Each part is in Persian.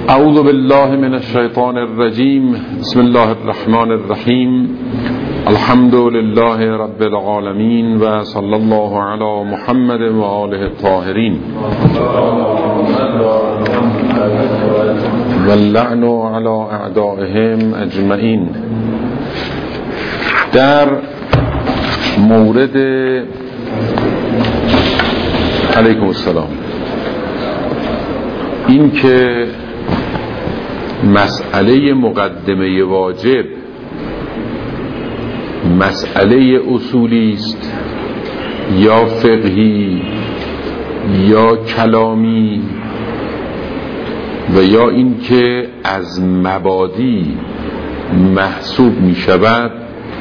اعوذ بالله من الشیطان الرجیم. بسم الله الرحمن الرحیم. الحمد لله رب العالمین و صلی الله علی محمد و آله الطاهرین و اللعن علی اعدائهم اجمعین. در مورد علیکم السلام این که مسئله مقدمه واجب مسئله اصولی است یا فقهی یا کلامی و یا این که از مبادی محسوب می شود،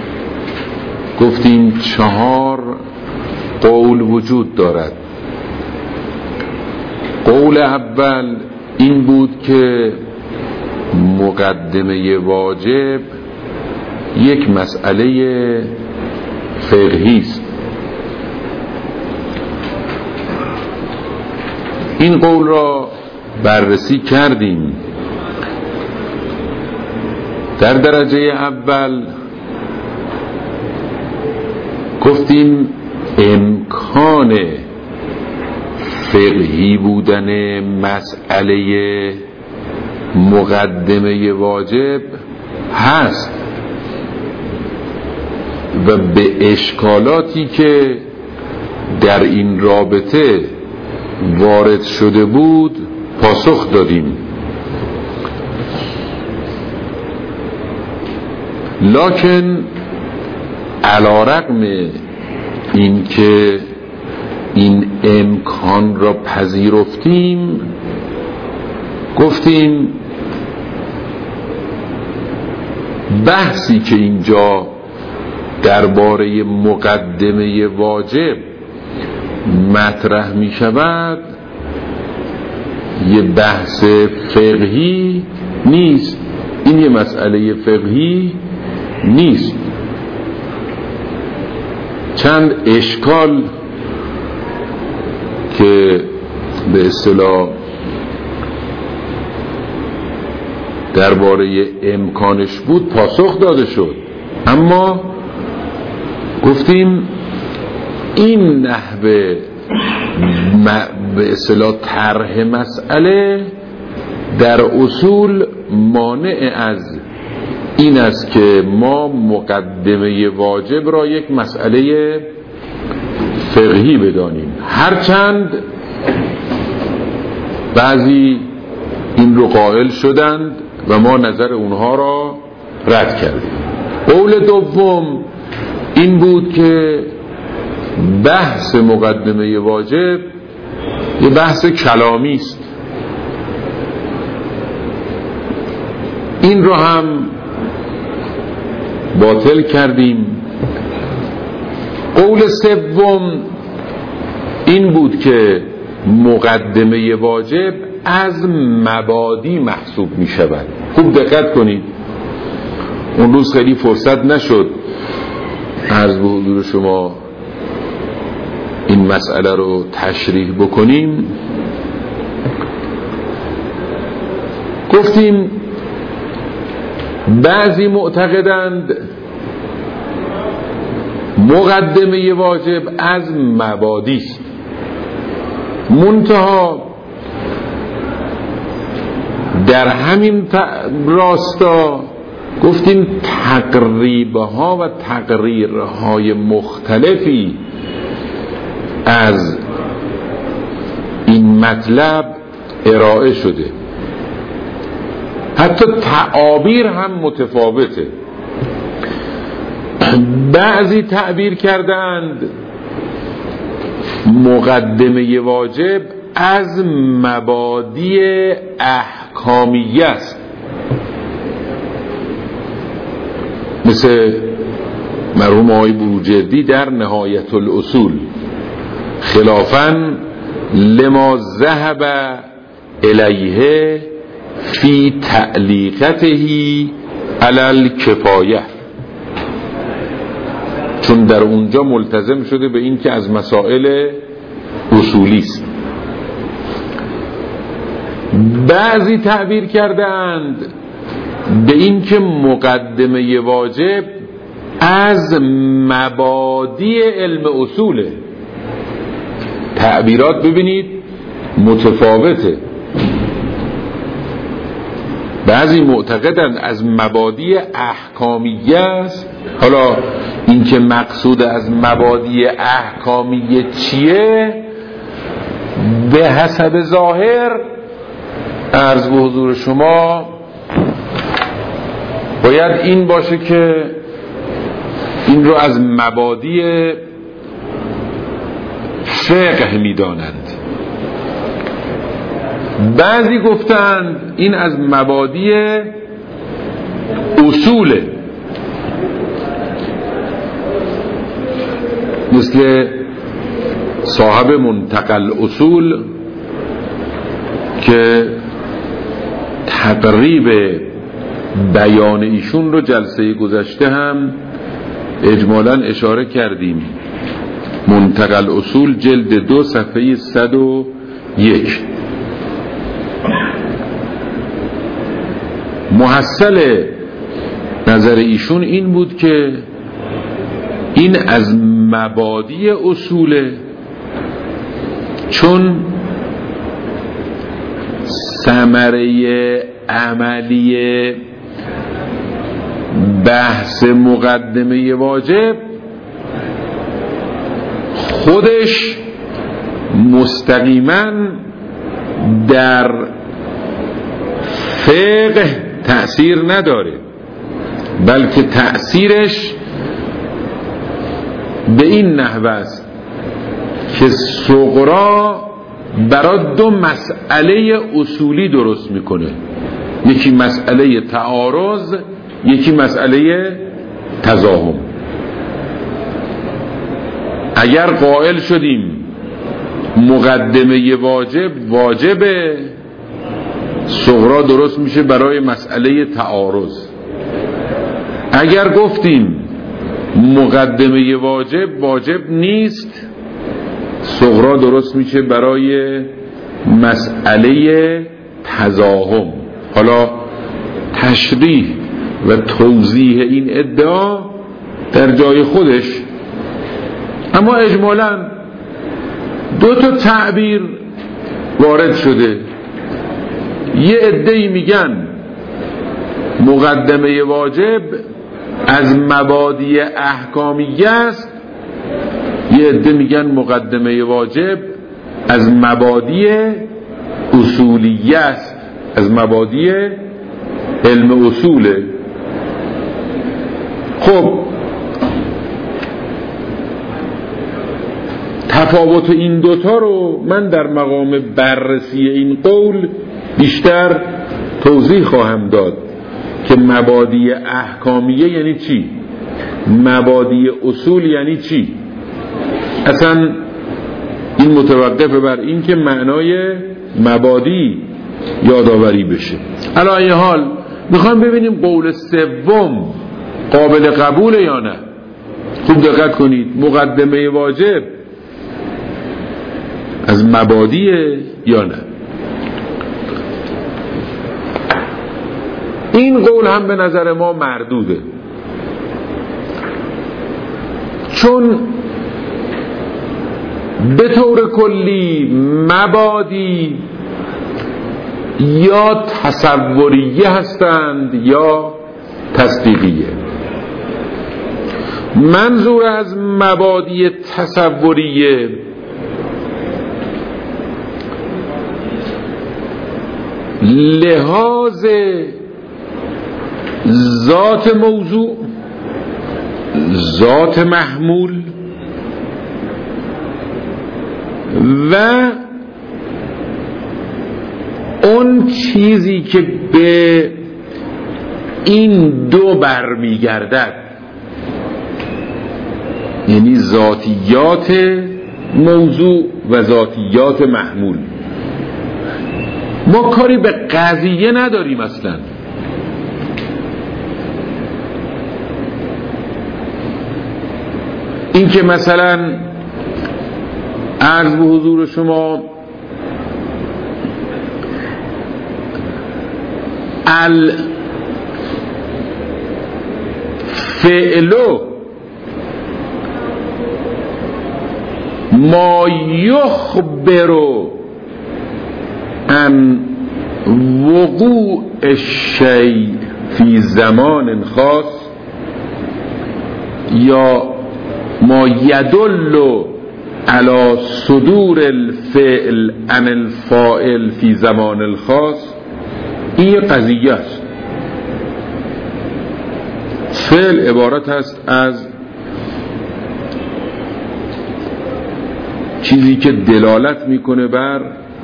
گفتیم 4 قول وجود دارد. قول اول این بود که مقدمه واجب یک مسئله فقهی است. این قول را بررسی کردیم. در درجه اول گفتیم امکان فقهی بودن مسئله مقدمه واجب هست و به اشکالاتی که در این رابطه وارد شده بود پاسخ دادیم. لکن علی رغم این که این امکان را پذیرفتیم، گفتیم بحثی که اینجا درباره مقدمه واجب مطرح می شود یه بحث فقهی نیست. این یه مسئله فقهی نیست. چند اشکال که به اصطلاح درباره امکانش بود پاسخ داده شد، اما گفتیم این نحوه به اصطلاح طرح مسئله در اصول مانع از این است که ما مقدمه واجب را یک مسئله فقهی بدانیم، هرچند بعضی این رو قائل شدند و ما نظر اونها را رد کردیم. قول دوم این بود که بحث مقدمه واجب یه بحث کلامی است. این رو هم باطل کردیم. قول سوم این بود که مقدمه واجب از مبادی محسوب می شود. خوب دقت کنید، اون روز خیلی فرصت نشد عرض به حضور شما این مسئله رو تشریح بکنیم. گفتیم بعضی معتقدند مقدمه واجب از مبادی است، منتها در همین راستا گفتیم تقریبها و تقریرهای مختلفی از این مطلب ارائه شده، حتی تعابیر هم متفاوته. بعضی تعبیر کردند مقدمه واجب از مبادی احکامیه است، مثل مرحوم آقای بروجردی در نهایت الاصول، خلافاً لما ذهب الیه فی تعلیقته علی الکفایه، چون در اونجا ملتزم شده به این که از مسائل اصولی است. بعضی تعبیر کردند به این که مقدمه واجب از مبادی علم اصوله. تعبیرات ببینید متفاوته. بعضی معتقدند از مبادی احکامیه است. حالا این که مقصود از مبادی احکامیه چیه به حسب ظاهر عرض به حضور شما باید این باشه که این رو از مبادی فقه میدانند. بعضی گفتند این از مبادی اصوله، مثل صاحب منتقل اصول که تقریب بیان ایشون رو جلسه گذشته هم اجمالاً اشاره کردیم. منتقل اصول جلد 2 صفحه 101. محصل نظر ایشون این بود که این از مبادی اصوله، چون ثمره عملی بحث مقدمه واجب خودش مستقیما در فقه تأثیر نداره، بلکه تأثیرش به این نحو است که صغرا برای 2 مسئله اصولی درست میکنه. یکی مسئله تعارض، یکی مسئله تضاهم. اگر قائل شدیم مقدمه واجبه، صغرا درست میشه برای مسئله تعارض. اگر گفتیم مقدمه واجب نیست، صغرا درست میشه برای مسئله تضاهم. حالا تشریح و توضیح این ادعا در جای خودش، اما اجمالاً 2 تعبیر وارد شده. یه عده‌ای میگن مقدمه واجب از مبادی احکامیه است، یه عده میگن مقدمه واجب از مبادی اصولیه است، از مبادی علم اصوله. خب تفاوت این 2 رو من در مقام بررسی این قول بیشتر توضیح خواهم داد که مبادی احکامیه یعنی چی، مبادی اصول یعنی چی. اصلا این متوقف بر این که معنای مبادی یادآوری بشه. علی ای حال میخوام ببینیم قول سوم قابل قبوله یا نه. خوب دقت کنید، مقدمه واجب از مبادیه یا نه. این قول هم به نظر ما مردوده، چون به طور کلی مبادی یا تصوریه هستند یا تصدیقیه. منظور از مبادی تصوریه لحاظ ذات موضوع، ذات محمول و اون چیزی که به این 2 برمیگردد، یعنی ذاتیات موضوع و ذاتیات محمول. ما کاری به قضیه نداریم اصلا. این که مثلا عرض به حضور شما الفعل ما یخبر عن وقوع الشیء فی زمان خاص، یا ما یدل على صدور الفعل عن الفاعل فی زمان الخاص، این قضیه است. فعل عبارت است از چیزی که دلالت میکنه بر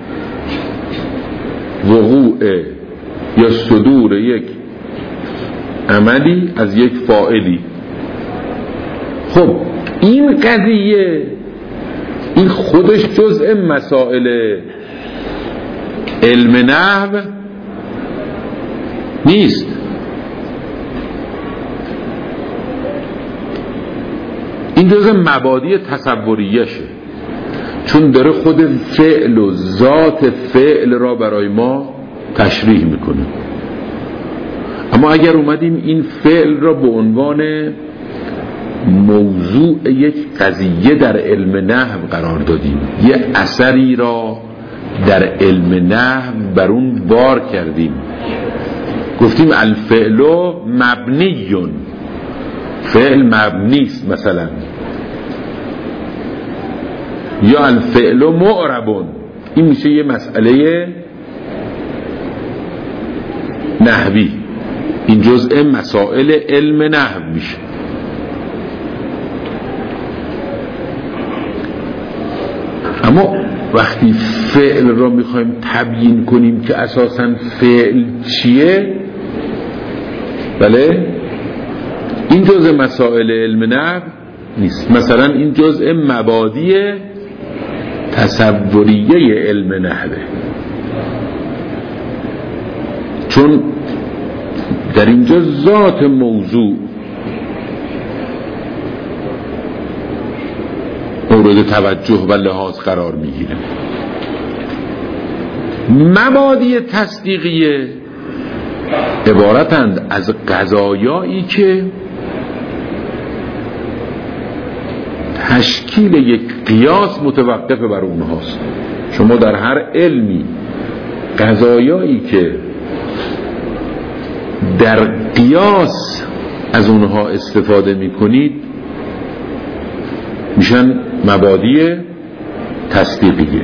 وقوع یا صدور یک عملی از یک فاعلی. خب این قضیه، این خودش جزء مسائل علم نحو نیست. این جزء مبادی تصوریشه، چون داره خود فعل و ذات فعل را برای ما تشریح میکنه. اما اگر اومدیم این فعل را به عنوان موضوع یک قضیه در علم نحو قرار دادیم، یه اثری را در علم نحو بر اون بار کردیم، گفتیم الفعل مبنیون، فعل مبنیست مثلا، یا الفعل معربون، این میشه یه مسئله نحوی، این جزء مسائل علم نحو میشه. اما وقتی فعل را میخوایم تبیین کنیم که اساساً فعل چیه، بله این جزء مسائل علم نحو نیست. مثلا این جزء مبادی تصوریه علم نحوه، چون در اینجا ذات موضوع مورد توجه و لحاظ قرار میگیره. مبادی تصدیقیه عبارتند از قضایایی که تشکیل یک قیاس متوقف بر اونهاست. شما در هر علمی قضایایی که در قیاس از اونها استفاده میکنید میشن مبادی تصدیقیه،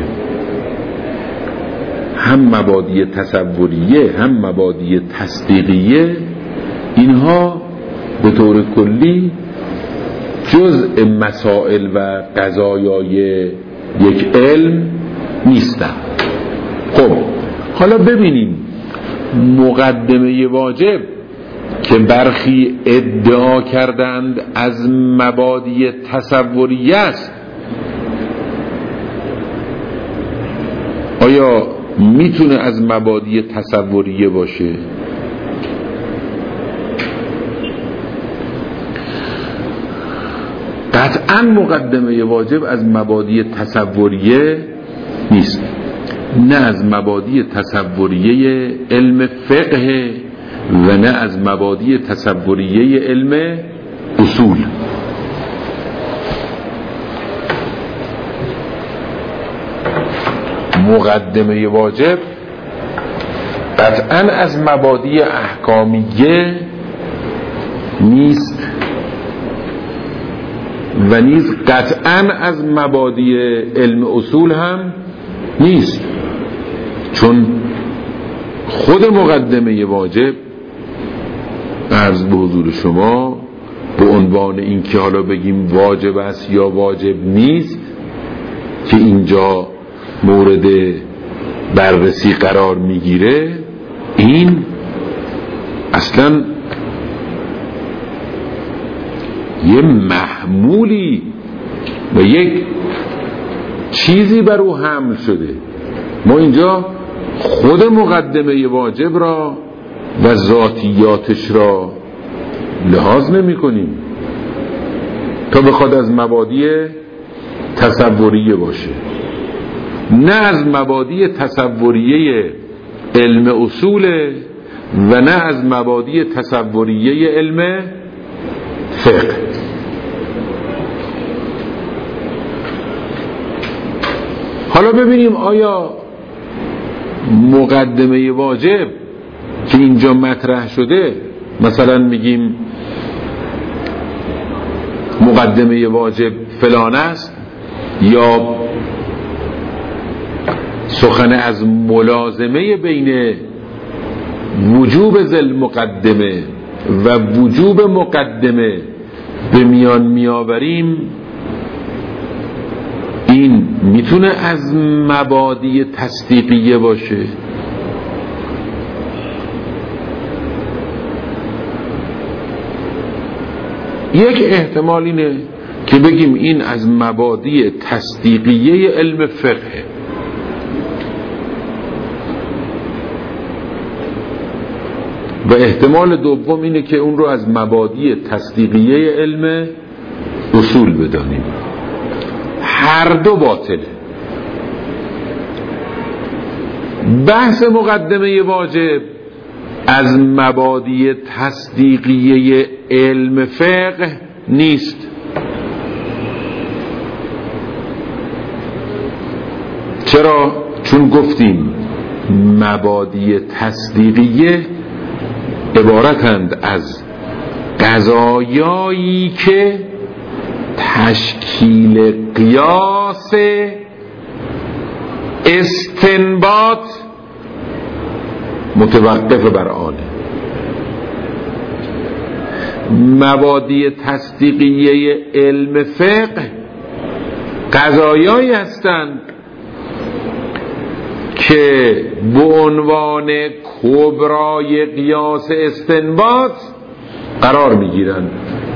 هم مبادی تصوریه هم مبادی تصدیقیه. اینها به طور کلی جزء مسائل و قضایای یک علم نیستن. خب حالا ببینیم مقدمه واجب که برخی ادعا کردند از مبادی تصوریه است، آیا میتونه از مبادی تصوریه باشه؟ قطعا مقدمه واجب از مبادی تصوریه نیست، نه از مبادی تصوریه علم فقه و نه از مبادی تصوریه علم اصول. مقدمه واجب قطعا از مبادی احکامیه نیست و نیز قطعا از مبادی علم اصول هم نیست، چون خود مقدمه واجب عرض به حضور شما به عنوان این که حالا بگیم واجب است یا واجب نیست که اینجا مورد بررسی قرار میگیره، این اصلا یه محمولی و یک چیزی بر او حمل شده. ما اینجا خود مقدمه واجب را و ذاتیاتش را لحاظ نمی کنیم تا بخواد از مبادی تصوریه باشه، نه از مبادی تصوریه علم اصوله و نه از مبادی تصوریه علم فقه. حالا ببینیم آیا مقدمه واجب که اینجا مطرح شده، مثلا میگیم مقدمه واجب فلان است، یا سخن از ملازمه بین وجوب ذل مقدمه و وجوب مقدمه به میان میآوریم، این میتونه از مبادی تصدیقیه باشه. یک احتمال اینه که بگیم این از مبادی تصدیقیه علم فقه، و احتمال دوم اینه که اون رو از مبادی تصدیقیه علم اصول بدانیم. هر دو باطله. بحث مقدمه واجب از مبادی تصدیقیه علم فقه نیست. چرا؟ چون گفتیم مبادی تصدیقیه عبارتند از قضایایی که تشکیل قیاس استنباط متوقف بر آنه. مبادی تصدیقیه علم فقه قضایایی هستند که به عنوان کبرای قیاس استنباط قرار میگیرند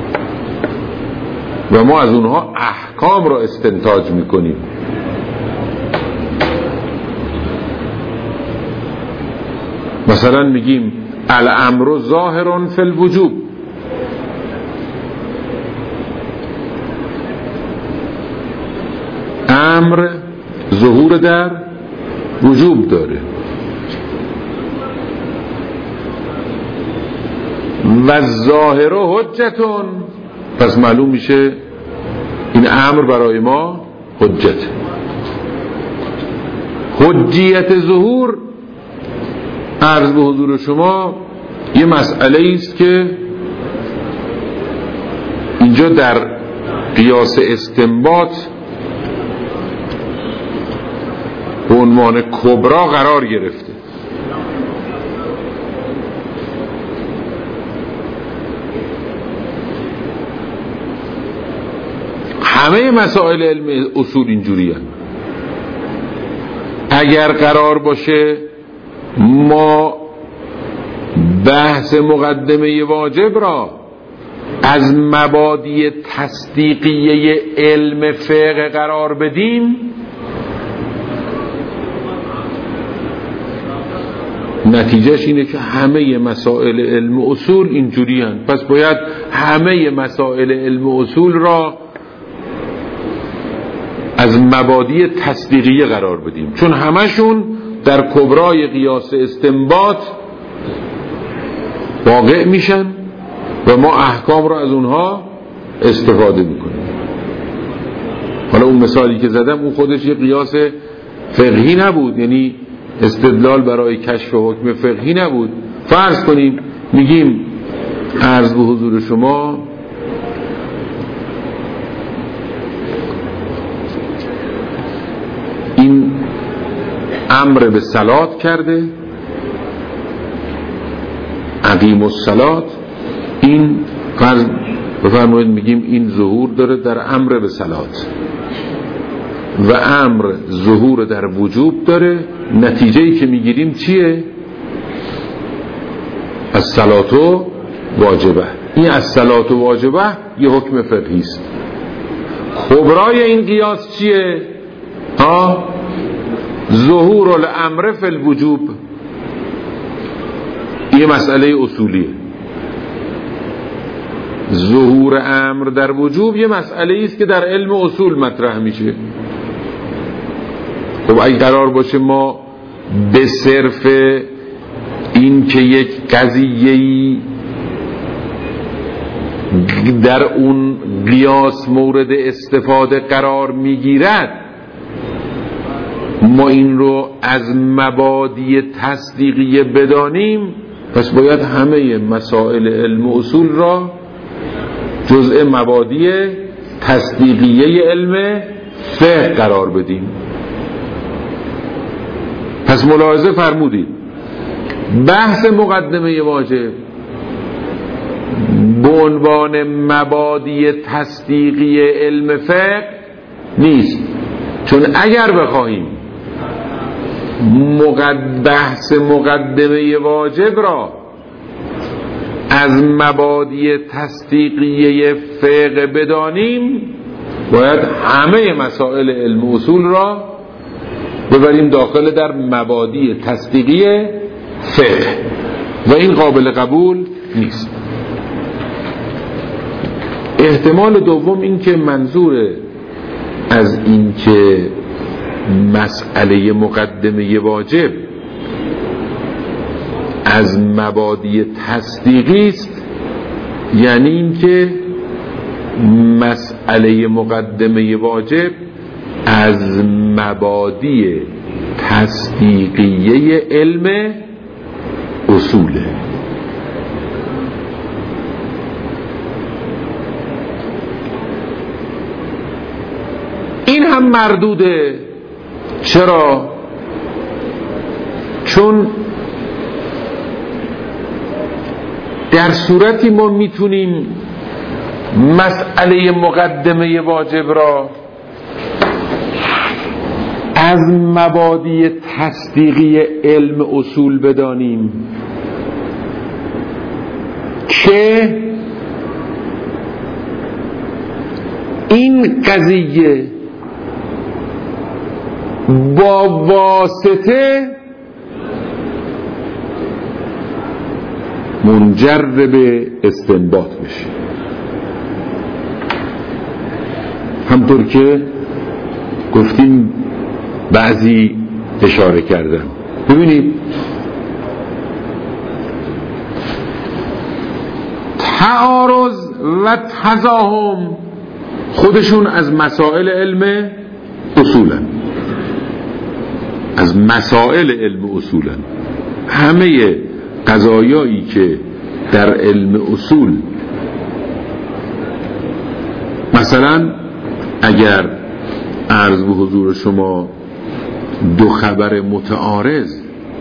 و ما از اونها احکام را استنتاج میکنیم. مثلا میگیم الامر ظاهر فی الوجوب، امر ظهور در وجوب داره و ظاهر حجتون، پس معلوم میشه این امر برای ما حجت. حجیت ظهور عرض به حضور شما یه مسئله است که اینجا در قیاس استنباط به عنوان کبرا قرار گرفته. همه مسائل علم اصول اینجوری هست. اگر قرار باشه ما بحث مقدمه واجب را از مبادی تصدیقیه علم فقه قرار بدیم، نتیجهش اینه که همه مسائل علم اصول اینجوری هست. پس باید همه مسائل علم اصول را از مبادی تصدیقیه قرار بدیم، چون همشون در کبرای قیاس استنباط واقع میشن و ما احکام را از اونها استفاده میکنیم. حالا اون مثالی که زدم اون خودش یه قیاس فقهی نبود، یعنی استدلال برای کشف حکم فقهی نبود. فرض کنیم میگیم عرض به حضور شما این امر به صلات کرده، اقیم الصلات، این فرض بفرمایید میگیم این ظهور داره در امر به صلات و امر ظهور در وجوب داره. نتیجه‌ای که میگیریم چیه؟ الصلات واجبه. این الصلات واجبه یه حکم فقهی است. کبرای این قیاس چیه؟ ظهور الامر فی الوجوب، یه مسئله اصولیه. ظهور امر در وجوب یه مسئله است که در علم اصول مطرح میشه. خب اگه قرار باشه ما به صرف این که یک قضیه‌ای در اون قیاس مورد استفاده قرار میگیرد، ما این رو از مبادی تصدیقیه بدانیم، پس باید همه مسائل علم و اصول را جزء مبادی تصدیقیه علم فقه قرار بدیم. پس ملاحظه فرمودید بحث مقدمه واجب به عنوان مبادی تصدیقی علم فقه نیست، چون اگر بخواهیم بحث مقدمه واجب را از مبادی تصدیقیه فقه بدانیم، باید همه مسائل علم و اصول را ببریم داخل در مبادی تصدیقیه فقه و این قابل قبول نیست. احتمال دوم این که منظور از این که مسئله مقدمه واجب از مبادی تصدیقی است، یعنی این که مسئله مقدمه واجب از مبادی تصدیقیه علم اصوله. این هم مردوده. چرا؟ چون در صورتی ما میتونیم مسئله مقدمه واجب را از مبادی تصدیقی علم اصول بدانیم که این قضیه با واسطه منجر به استنباط بشه. همطور که گفتیم بعضی اشاره کردن. ببینید تعارض و تزاحم خودشون از مسائل علم اصولن، از مسائل علم اصولن. همه قضایایی که در علم اصول، مثلا اگر عرض به حضور شما دو خبر متعارض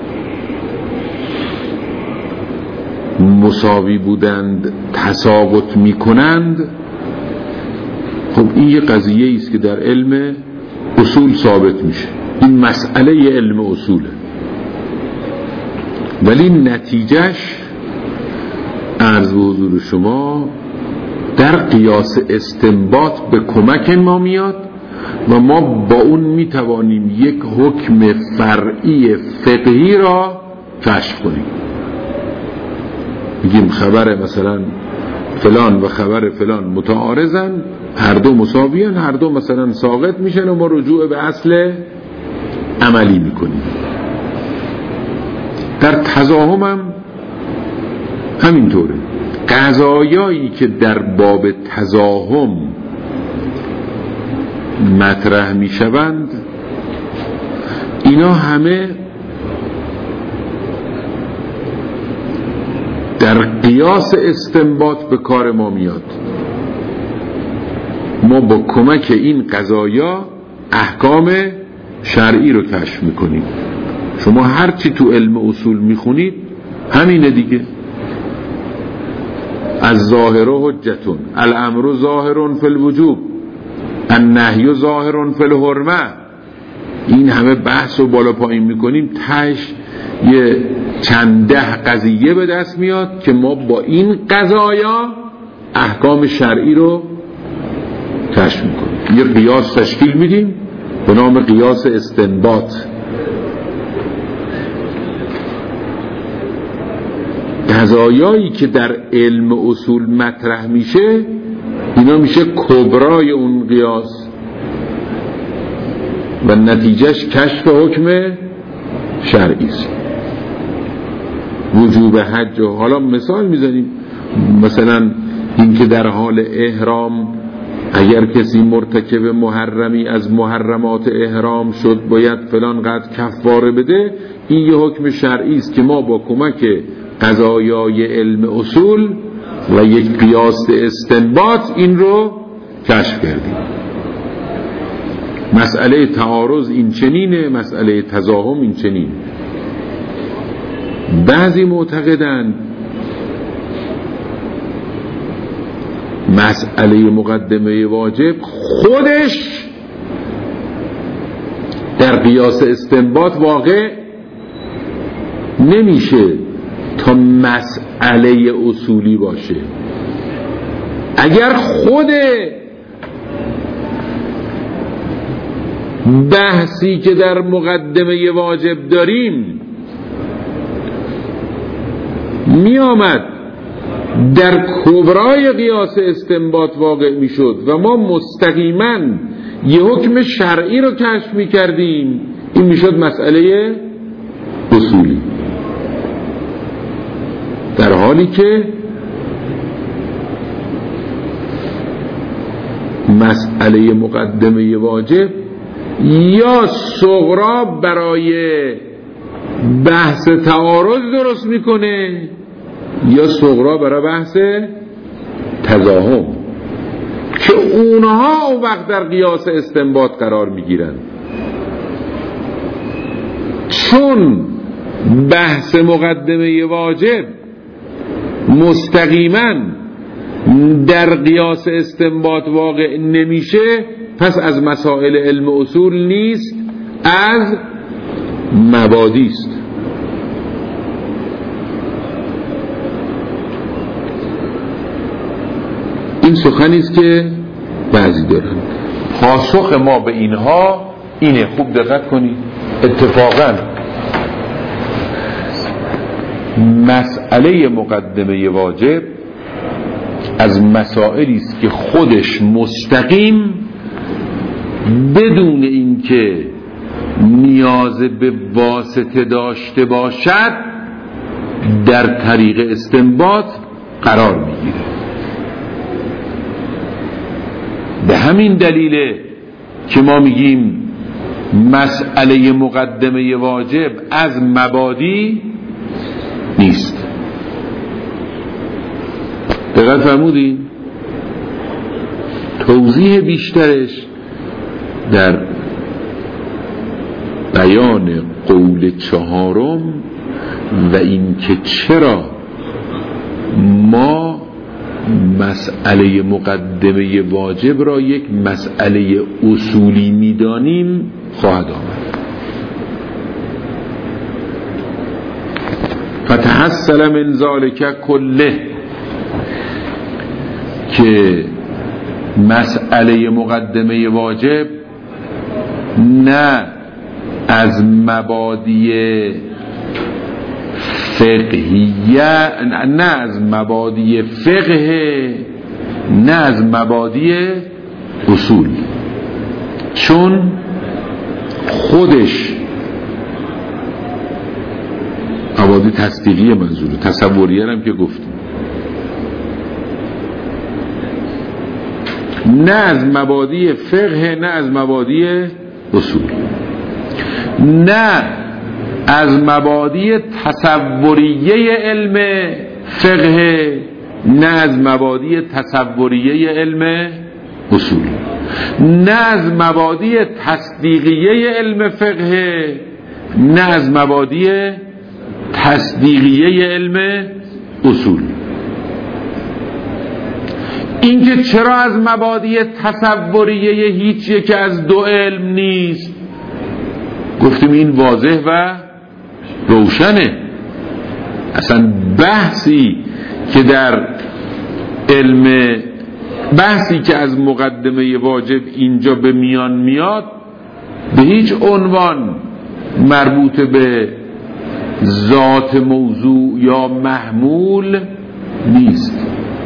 مساوی بودند تساقط می کنند، خب این یه قضیه است که در علم اصول ثابت میشه، این مسئله علم اصوله. ولی نتیجهش عرض به حضور شما در قیاس استنباط به کمک ما میاد و ما با اون میتوانیم یک حکم فرعی فقهی را کشف کنیم. میگیم خبر مثلا فلان و خبر فلان متعارضن، هر دو مساویان، هر دو مثلا ساقط میشن و ما رجوع به اصل عملی میکنیم. در تزاحم هم همینطوره. قضایایی که در باب تزاحم مطرح میشوند اینا همه در قیاس استنباط به کار ما میاد. ما با کمک این قضایا احکام شرعی رو کشف میکنیم. شما هرچی تو علم اصول میخونید همینه دیگه. از ظاهر حجتون، الامر ظاهر فی الوجوب، النهی ظاهر فی الحرمه. این همه بحث رو بالا پایین میکنیم، تاش یه چند ده قضیه به دست میاد که ما با این قضایا احکام شرعی رو کشف میکنیم. یه قیاس تشکیل میدیم به نام قیاس استنباط. قضایایی که در علم اصول مطرح میشه اینا میشه کبرای اون قیاس و نتیجهش کشف حکم شرعی است. وجوب حج و حالا مثال میزنیم، مثلا این که در حال احرام اگر کسی مرتکب محرمی از محرمات احرام شد باید فلان قدر کفاره بده، این یه حکم شرعی است که ما با کمک قضایای علم اصول و یک قیاس استنباط این رو کشف کردیم. مسئله تعارض این چنینه، مسئله تزاحم این چنین. بعضی معتقدند مسئله مقدمه واجب خودش در قیاس استنباط واقع نمیشه تا مسئله اصولی باشه. اگر خود بحثی که در مقدمه واجب داریم می آمد در کبرای قیاس استنباط واقع می شد و ما مستقیما یه حکم شرعی رو کشف می کردیم، این می شد مسئله اصولی، در حالی که مسئله مقدمه واجب یا صغرا برای بحث تعارض درست میکنه یا صغرا برای بحث تزاحم، که اونها اون وقت در قیاس استنباط قرار میگیرن. چون بحث مقدمه واجب مستقیما در قیاس استنباط واقع نمیشه، پس از مسائل علم اصول نیست، از مبادی است. این سخنی است که بعضی دارن. پاسخ ما به اینها اینه، خوب دقت کنید. اتفاقا مسئله مقدمه واجب از مسائلی است که خودش مستقیم بدون اینکه نیاز به واسطه داشته باشد در طریق استنباط قرار میگیره. به همین دلیله که ما میگیم مسئله مقدمه واجب از مبادی نیست. دقیق فرمودین؟ توضیح بیشترش در بیان قول چهارم و این که چرا ما مسئله مقدمه واجب را یک مسئله اصولی میدانیم خواهد آمد. فتحصل من ذلک کله، که مسئله مقدمه واجب نه از مبادی فقهیه، نه از مبادی فقه، نه از مبادی اصول، چون خودش مبادی تصدیقی منظوره، تصوریه هم که گفتیم، نه از مبادی فقه نه از مبادی اصول، نه از مبادی تصوریه علم فقه نه از مبادی تصوریه علم اصول، نه از مبادی تصدیقیه علم فقه نه از مبادی تصدیقیه علم اصول. اینکه چرا از مبادی تصوریه هیچ یک از دو علم نیست، گفتیم این واضح و روشنه. اصلا بحثی که در علم، بحثی که از مقدمه واجب اینجا به میان میاد به هیچ عنوان مربوط به ذات موضوع یا محمول نیست.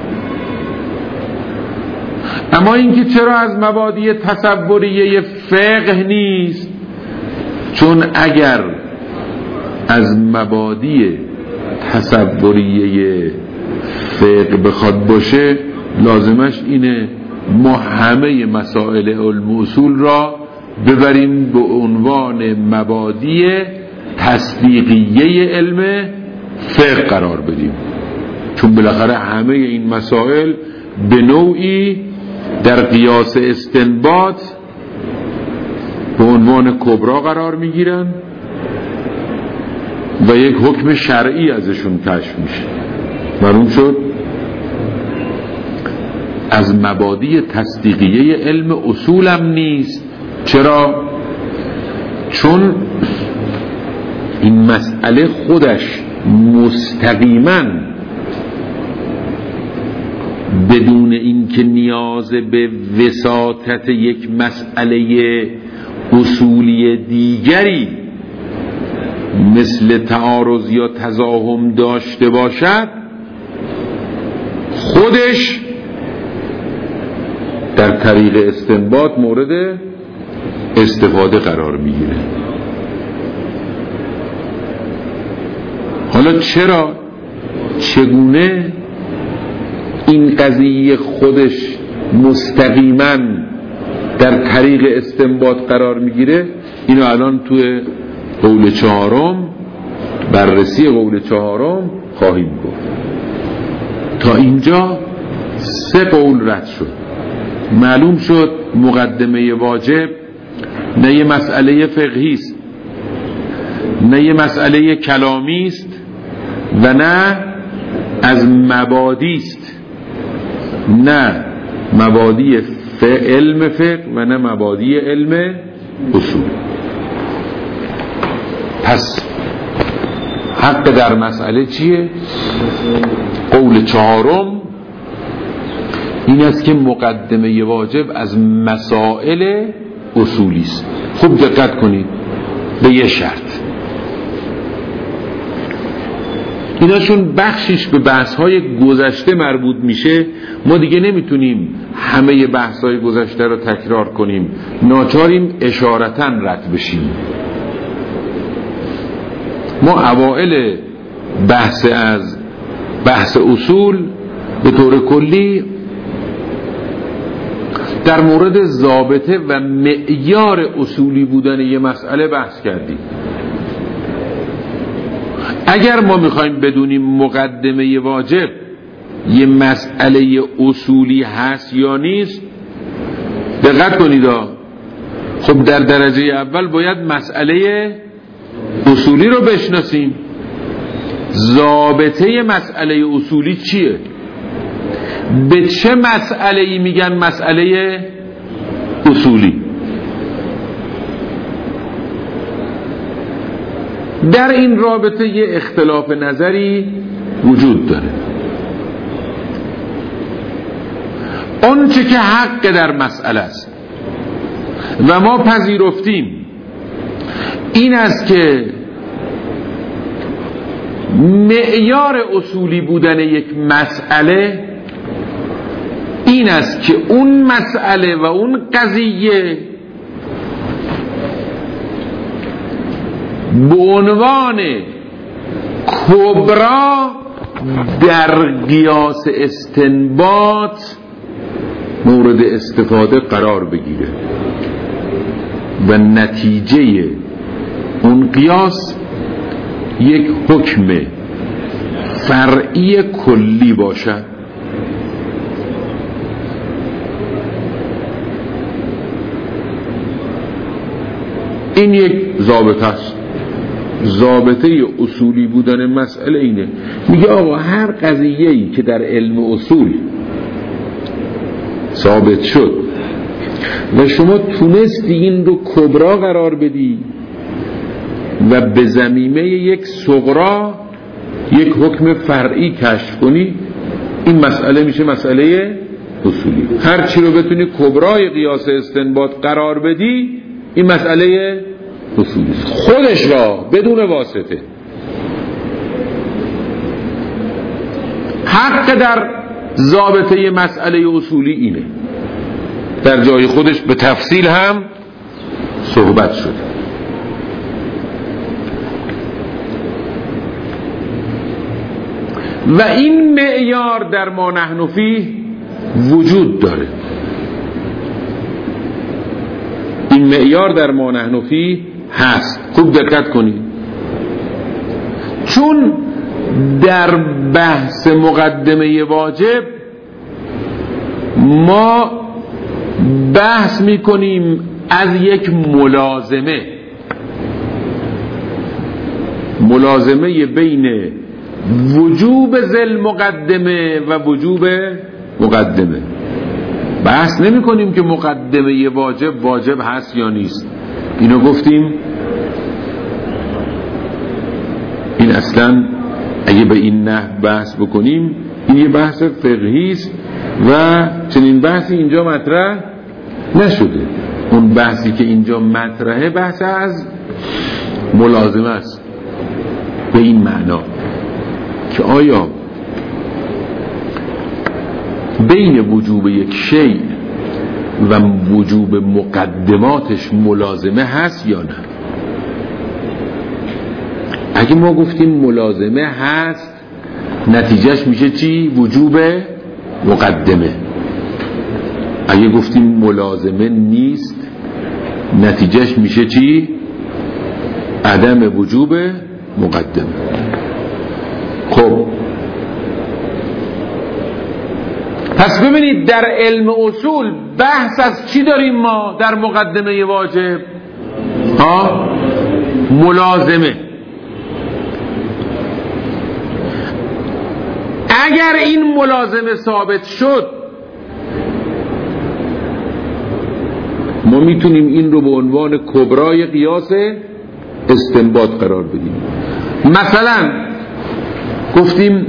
اما اینکه چرا از مبادی تصوریه فقه نیست، چون اگر از مبادی تصوریه فقه بخواد باشه لازمش اینه ما همه مسائل علم و اصول را ببریم به عنوان مبادی تصدیقیه علم فقه قرار بدیم، چون بالاخره همه این مسائل به نوعی در قیاس استنباط به عنوان کبرا قرار میگیرن و یک حکم شرعی ازشون کشف میشه. معلوم شد از مبادی تصدیقیه علم اصولم نیست. چرا؟ چون این مسئله خودش مستقیما بدون اینکه نیاز به وساطت یک مسئله اصولی دیگری مثل تعارض یا تزاحم داشته باشد، خودش در طریق استنباط مورد استفاده قرار میگیره. حالا چگونه این قضیه خودش مستقیما در طریق استنباط قرار میگیره، اینو الان توی قول چهارم، بررسی قول چهارم خواهیم گفت. تا اینجا 3 قول رد شد. معلوم شد مقدمه واجب نه یه مسئله فقهی است، نه یه مسئله کلامی است و نه از مبادی است، نه مبادی علم فقه و نه مبادی علم اصول. پس حق در مسئله چیه؟ قول چهارم این است که مقدمه واجب از مسائل اصولی است. خوب دقت کنید به یه شرط، اینا چون بخشش به بحث‌های گذشته مربوط میشه، ما دیگه نمیتونیم همه بحث‌های گذشته رو تکرار کنیم، ناچاریم اشارتاً رد بشیم. ما اوائل بحث اصول به طور کلی در مورد ضابطه و معیار اصولی بودن یه مسئله بحث کردیم. اگر ما میخوایم بدونیم مقدمه واجب یه مسئله اصولی هست یا نیست، دقت کنید. خب در درجه اول باید مسئله اصولی رو بشناسیم. ضابطه مسئله اصولی چیه؟ به چه مسئله‌ای میگن مسئله اصولی؟ در این رابطه یه اختلاف نظری وجود داره. اون چه که حق در مسئله است و ما پذیرفتیم این است که معیار اصولی بودن یک مسئله این است که اون مسئله و اون قضیه به عنوان کبرا در قیاس استنباط مورد استفاده قرار بگیره و نتیجه اون قیاس یک حکم فرعی کلی باشد. این یک ضابطه است. ضابطه اصولی بودن مسئله اینه، میگه آقا هر قضیه‌ای که در علم اصول ثابت شد و شما تونستی این رو کبرا قرار بدی و به ضمیمه یک صغرا یک حکم فرعی کشف کنی، این مسئله میشه مسئله اصولی. هر چی رو بتونی کبرای قیاس استنباط قرار بدی، این مسئله اصولی است، خودش را بدون واسطه. حق در ضابطه مسئله اصولی اینه، در جای خودش به تفصیل هم صحبت شده. و این معیار در ما نحن فیه وجود داره. این معیار در ما نحن فیه هست. خوب دقت کنید، چون در بحث مقدمه واجب ما بحث میکنیم از یک ملازمه بین وجوب ذل مقدمه و وجوب مقدمه. بحث نمی کنیم که مقدمه واجب هست یا نیست. اینو گفتیم این اصلا اگه به این نحو بحث بکنیم این یه بحث فقهی است و چنین بحثی اینجا مطرح نشده. اون بحثی که اینجا مطرحه بحث از ملازمه است، به این معنا که آیا بین وجوب یک شیء و وجوب مقدماتش ملازمه هست یا نه. اگه ما گفتیم ملازمه هست نتیجهش میشه چی؟ وجوب مقدمه. اگه گفتیم ملازمه نیست نتیجهش میشه چی؟ عدم وجوب مقدمه. خب پس ببینید در علم اصول بحث از چی داریم ما در مقدمه واجب؟ ملازمه. اگر این ملازمه ثابت شد ما میتونیم این رو به عنوان کبرای قیاس استنباط قرار بدیم. مثلا گفتیم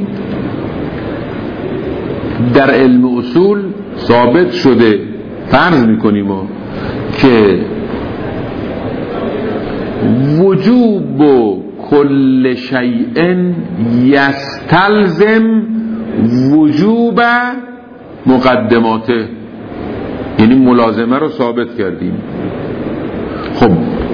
در علم اصول ثابت شده، فرض میکنیم که وجوب کل شیء یستلزم وجوب مقدماته، یعنی ملازمه رو ثابت کردیم. خب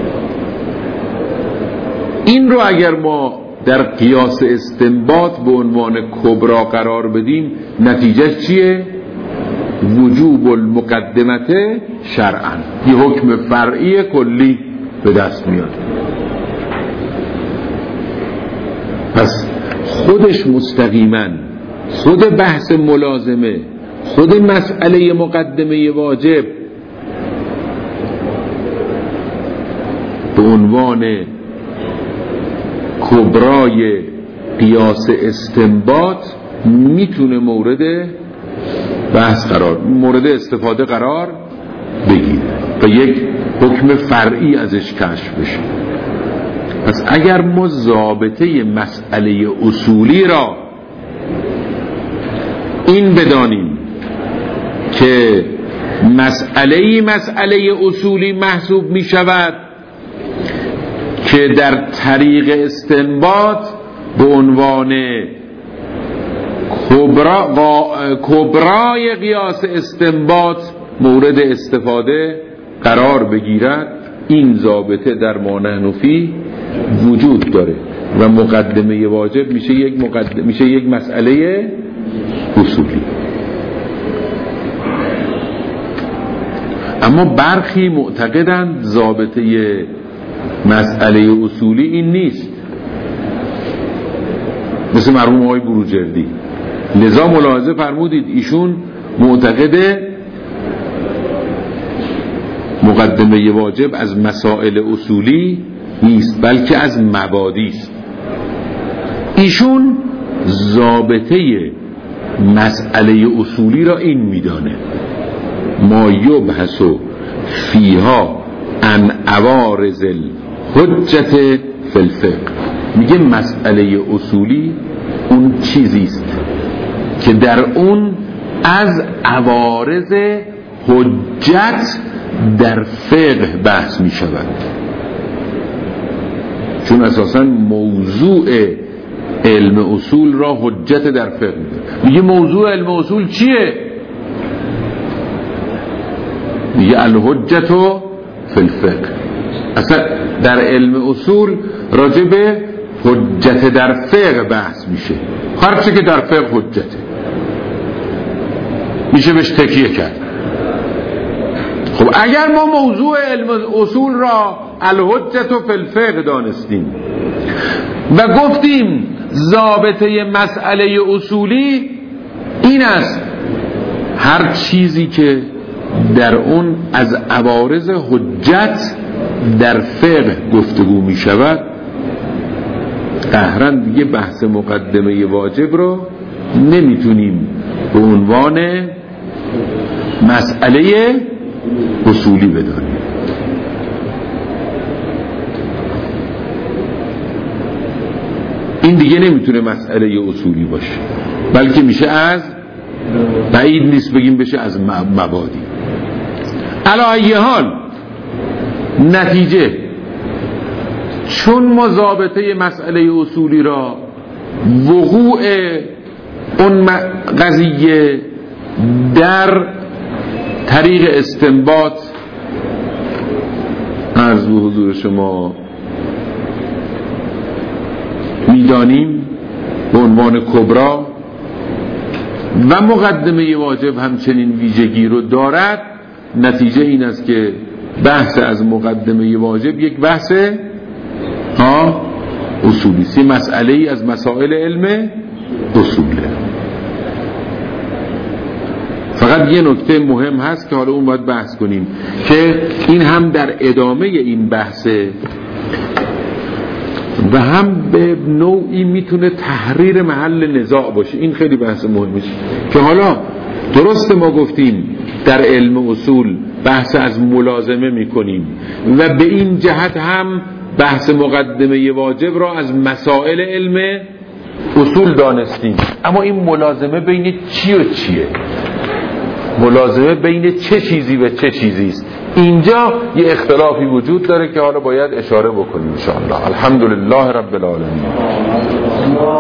این رو اگر ما در قیاس استنباط به عنوان کبرا قرار بدیم نتیجه چیه؟ وجوب المقدمته شرعا، یه حکم فرعی کلی به دست میاد. پس خودش مستقیما خود بحث ملازمه، خود مسئله مقدمه واجب به عنوان کبرای قیاس استنباط میتونه مورد بحث مورد استفاده قرار بگیره و یک حکم فرعی ازش کشف بشه. پس اگر ما ضابطه مسئله اصولی را این بدانیم که مسئله اصولی محسوب می شود که در طریق استنباط به عنوان کبرای قیاس استنباط مورد استفاده قرار بگیرد، این ضابطه در ما نحن فیه وجود داره و مقدمه واجب میشه یک مسئله اصولی. اما برخی معتقدند ضابطه مسئله اصولی این نیست، مثل مرحوم آقای بروجردی. لذا ملاحظه فرمودید ایشون معتقد مقدمه واجب از مسائل اصولی نیست بلکه از مبادی است. ایشون ضابطه مسئله اصولی را این میدانه: ما یبحث فیها عن عوارض الحجت فی الفقه. میگه مسئله اصولی اون چیزی است که در اون از عوارض حجت در فقه بحث می شود، چون اساسا موضوع علم اصول را حجت در فقه میگه. موضوع علم اصول چیه؟ میگه الحجت فی الفقه. اصلا در علم اصول راجع به حجت در فقه بحث میشه. هرچی که در فقه حجته میشه بهش تکیه کرد. خب اگر ما موضوع علم اصول را الحجت فی الفقه دانستیم و گفتیم ضابطه مسئله اصولی این است هر چیزی که در اون از عوارض حجت در فقه گفتگو می شود قهرن دیگه بحث مقدمه واجب رو نمیتونیم به عنوان مسئله اصولی بدانیم. این دیگه نمیتونه مسئله اصولی باشه، بلکه میشه از بعید نیست بگیم بشه از مبادی. علی ای حال نتیجه چون ما ضابطه مسئله اصولی را وقوع اون قضیه در طریق استنباط عرض به حضور شما میدانیم به عنوان کبرا و مقدمه واجب همچنین ویژگی رو دارد، نتیجه این است که بحث از مقدمه واجب یک بحث اصولی سی مسئله ای از مسائل علم اصوله. فقط یه نکته مهم هست که حالا اون باید بحث کنیم که این هم در ادامه این بحثه و هم به نوعی میتونه تحریر محل نزاع باشه. این خیلی بحث مهمی است که حالا درست ما گفتیم در علم اصول بحث از ملازمه میکنیم و به این جهت هم بحث مقدمه واجب را از مسائل علم اصول دانستیم، اما این ملازمه بین چی و چیه؟ ملازمه بین چه چیزی و چه چیزی است؟ اینجا یه اختلافی وجود داره که حالا باید اشاره بکنیم ان شاء الله. الحمدلله رب العالمین.